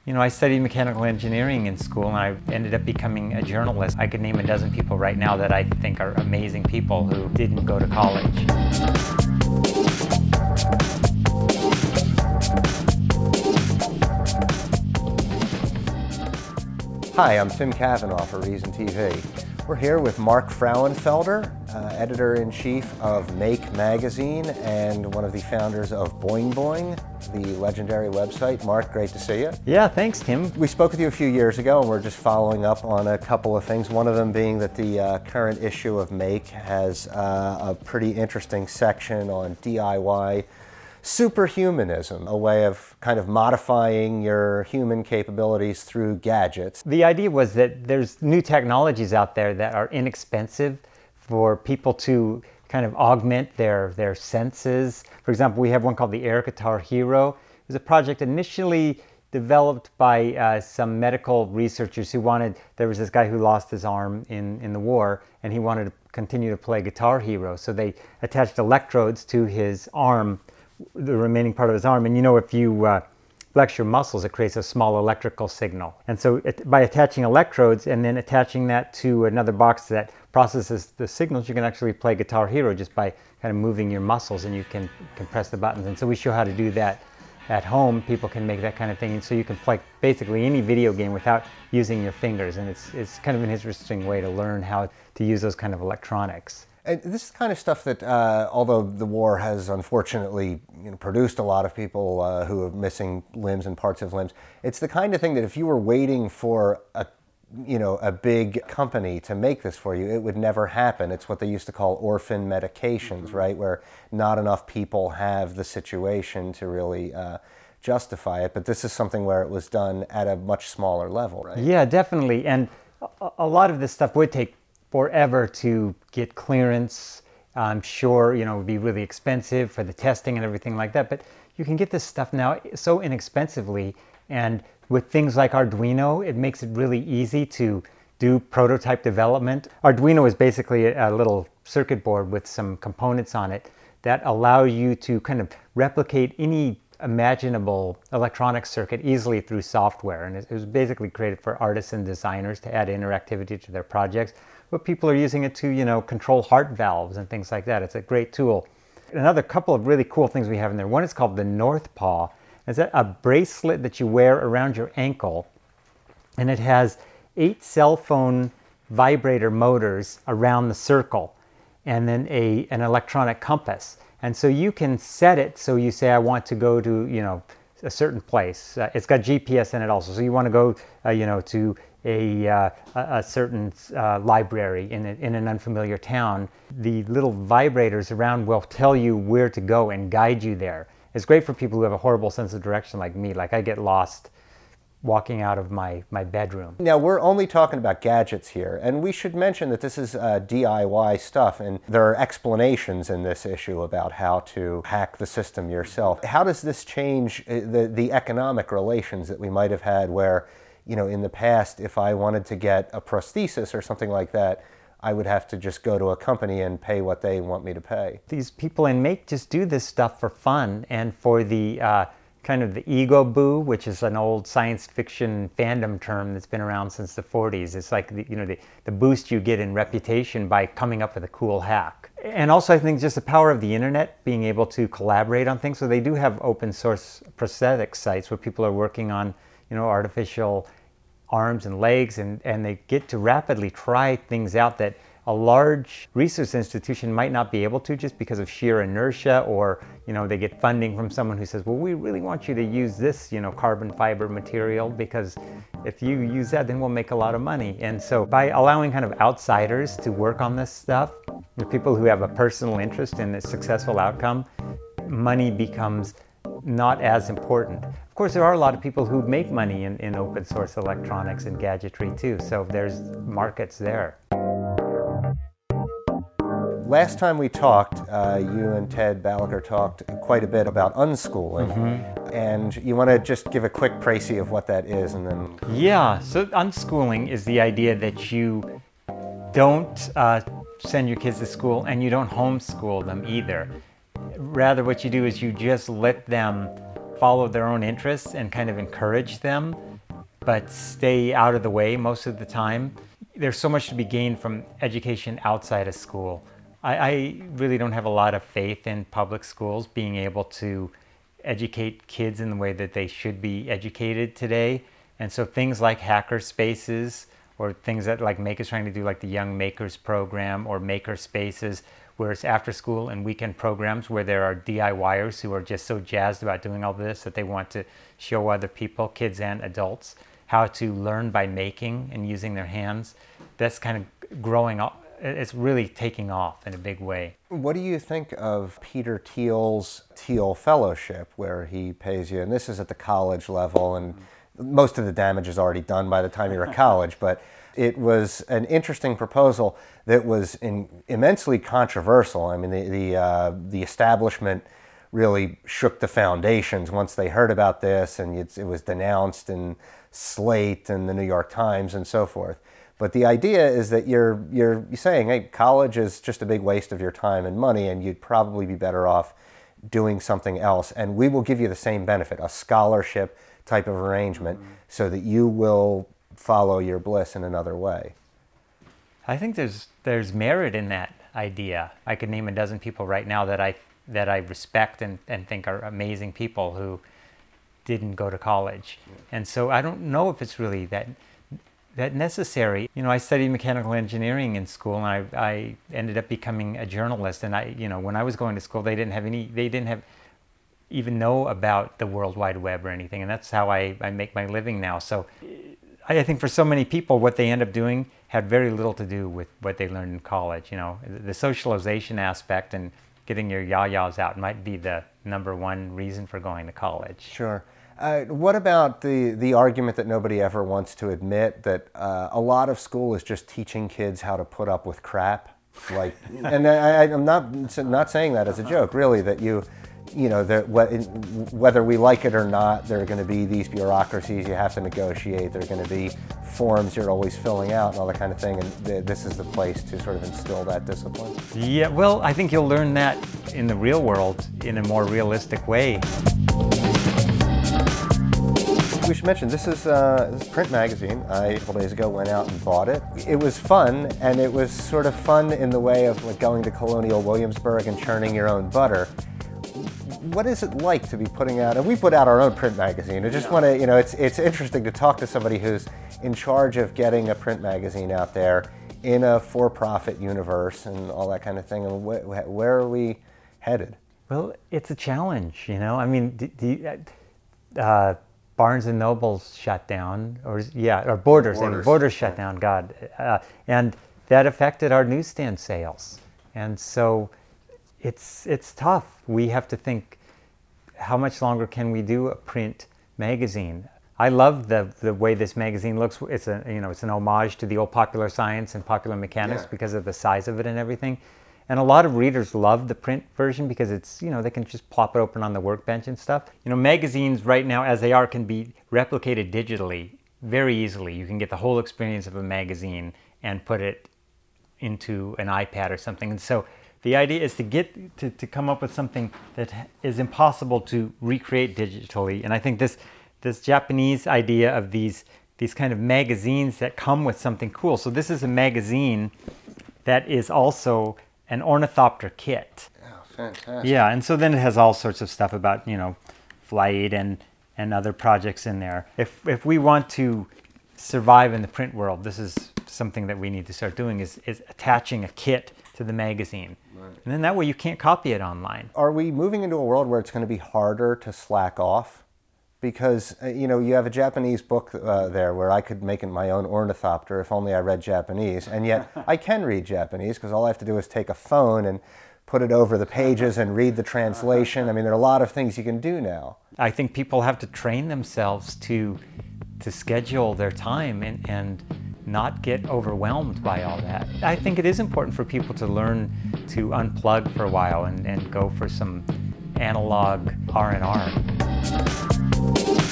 You know, I studied mechanical engineering in school and I ended up becoming a journalist. I could name a dozen people right now that I think are amazing people who didn't go to college. Hi, I'm Tim Cavanaugh for Reason TV. We're here with Mark Frauenfelder, editor-in-chief of Make magazine and one of the founders of Boing Boing, the legendary website. Mark, great to see you. Yeah, thanks, Tim. We spoke with you a few years ago and we're just following up on a couple of things. One of them being that the current issue of Make has a pretty interesting section on DIY superhumanism, a way of kind of modifying your human capabilities through gadgets. The idea was that there's new technologies out there that are inexpensive for people to kind of augment their senses. For example, we have one called the Air Guitar Hero. It was a project initially developed by some medical researchers who wanted, there was this guy who lost his arm in the war and he wanted to continue to play Guitar Hero. So they attached electrodes to his arm, the remaining part of his arm, and you know, if you flex your muscles, it creates a small electrical signal. And so by attaching electrodes and then attaching that to another box that processes the signals, you can actually play Guitar Hero just by kind of moving your muscles, and you can press the buttons. And so we show how to do that at home. People can make that kind of thing, and so you can play basically any video game without using your fingers, and it's kind of an interesting way to learn how to use those kind of electronics. And this is the kind of stuff that, although the war has unfortunately produced a lot of people who are missing limbs and parts of limbs, it's the kind of thing that if you were waiting for a big company to make this for you, it would never happen. It's what they used to call orphan medications, right? Where not enough people have the situation to really justify it. But this is something where it was done at a much smaller level, right? Yeah, definitely. And a lot of this stuff would take forever to get clearance. I'm sure, it would be really expensive for the testing and everything like that, but you can get this stuff now so inexpensively, and with things like Arduino, it makes it really easy to do prototype development. Arduino is basically a little circuit board with some components on it that allow you to kind of replicate any imaginable electronic circuit easily through software, and it was basically created for artists and designers to add interactivity to their projects. But people are using it to, control heart valves and things like that. It's a great tool. Another couple of really cool things we have in there. One is called the North Paw. It's a bracelet that you wear around your ankle, and it has 8 cell phone vibrator motors around the circle, and then an electronic compass. And so you can set it so you say, I want to go to, a certain place. It's got GPS in it also. So you want to go, to a certain library in an unfamiliar town. The little vibrators around will tell you where to go and guide you there. It's great for people who have a horrible sense of direction like me. Like I get lost walking out of my bedroom. Now, we're only talking about gadgets here, and we should mention that this is DIY stuff, and there are explanations in this issue about how to hack the system yourself. How does this change the economic relations that we might have had where, in the past, if I wanted to get a prosthesis or something like that, I would have to just go to a company and pay what they want me to pay? These people in Make just do this stuff for fun and for the kind of the ego boo, which is an old science fiction fandom term that's been around since the 40s. It's like the boost you get in reputation by coming up with a cool hack. And also I think just the power of the internet, being able to collaborate on things. So they do have open source prosthetic sites where people are working on artificial arms and legs, and they get to rapidly try things out that a large research institution might not be able to just because of sheer inertia, or they get funding from someone who says, well, we really want you to use this carbon fiber material, because if you use that, then we'll make a lot of money. And so by allowing kind of outsiders to work on this stuff, the people who have a personal interest in a successful outcome, money becomes not as important. Of course, there are a lot of people who make money in open source electronics and gadgetry too, so there's markets there. Last time we talked, you and Ted Balaker talked quite a bit about unschooling, and you want to just give a quick précis of what that is, and then... Yeah, so unschooling is the idea that you don't send your kids to school and you don't homeschool them either. Rather, what you do is you just let them follow their own interests and kind of encourage them, but stay out of the way most of the time. There's so much to be gained from education outside of school. I really don't have a lot of faith in public schools being able to educate kids in the way that they should be educated today. And so things like hacker spaces, or things that like Maker's trying to do, like the Young Makers program or Maker Spaces, where it's after school and weekend programs where there are DIYers who are just so jazzed about doing all this that they want to show other people, kids and adults, how to learn by making and using their hands. That's kind of growing up. It's really taking off in a big way. What do you think of Peter Thiel's Thiel Fellowship, where he pays you, and this is at the college level, and most of the damage is already done by the time you're at college, but it was an interesting proposal that was immensely controversial. I mean, the establishment really shook the foundations once they heard about this, and it was denounced in Slate and the New York Times and so forth. But the idea is that you're saying, hey, college is just a big waste of your time and money, and you'd probably be better off doing something else, and we will give you the same benefit, a scholarship type of arrangement, so that you will follow your bliss in another way. I think there's merit in that idea. I could name a dozen people right now that I respect and think are amazing people who didn't go to college. And so I don't know if it's really that necessary. You know, I studied mechanical engineering in school, and I ended up becoming a journalist. And when I was going to school, they didn't even know about the World Wide Web or anything, and that's how I make my living now. So I think for so many people, what they end up doing had very little to do with what they learned in college. You know, the socialization aspect and getting your yayas out might be the number one reason for going to college. Sure. What about the argument that nobody ever wants to admit, that a lot of school is just teaching kids how to put up with crap? Like, and I'm not saying that as a joke, really, that whether we like it or not, there are going to be these bureaucracies you have to negotiate. There are going to be forms you're always filling out and all that kind of thing, and this is the place to sort of instill that discipline. Yeah, well, I think you'll learn that in the real world in a more realistic way. We should mention, this is Print Magazine. I, a couple days ago, went out and bought it. It was fun, and it was sort of fun in the way of like going to Colonial Williamsburg and churning your own butter. What is it like to be putting out, and we put out our own print magazine. I just want to, it's interesting to talk to somebody who's in charge of getting a print magazine out there in a for-profit universe and all that kind of thing. And where are we headed? Well, it's a challenge, I mean, Barnes and Noble's shut down, or Borders shut down, God. And that affected our newsstand sales. And so it's tough. We have to think, how much longer can we do a print magazine? I love the way this magazine looks. It's an homage to the old Popular Science and Popular Mechanics because of the size of it and everything. And a lot of readers love the print version because it's, they can just plop it open on the workbench and stuff. Magazines right now, as they are, can be replicated digitally very easily. You can get the whole experience of a magazine and put it into an iPad or something. And so the idea is to come up with something that is impossible to recreate digitally. And I think this Japanese idea of these kind of magazines that come with something cool. So this is a magazine that is also an ornithopter kit. Oh, fantastic. Yeah, and so then it has all sorts of stuff about, flight and other projects in there. If we want to survive in the print world, this is something that we need to start doing, is attaching a kit to the magazine. Right. And then that way you can't copy it online. Are we moving into a world where it's going to be harder to slack off? Because, you have a Japanese book there where I could make it my own ornithopter if only I read Japanese. And yet I can read Japanese because all I have to do is take a phone and put it over the pages and read the translation. I mean, there are a lot of things you can do now. I think people have to train themselves to schedule their time and not get overwhelmed by all that. I think it is important for people to learn to unplug for a while and go for some analog R&R.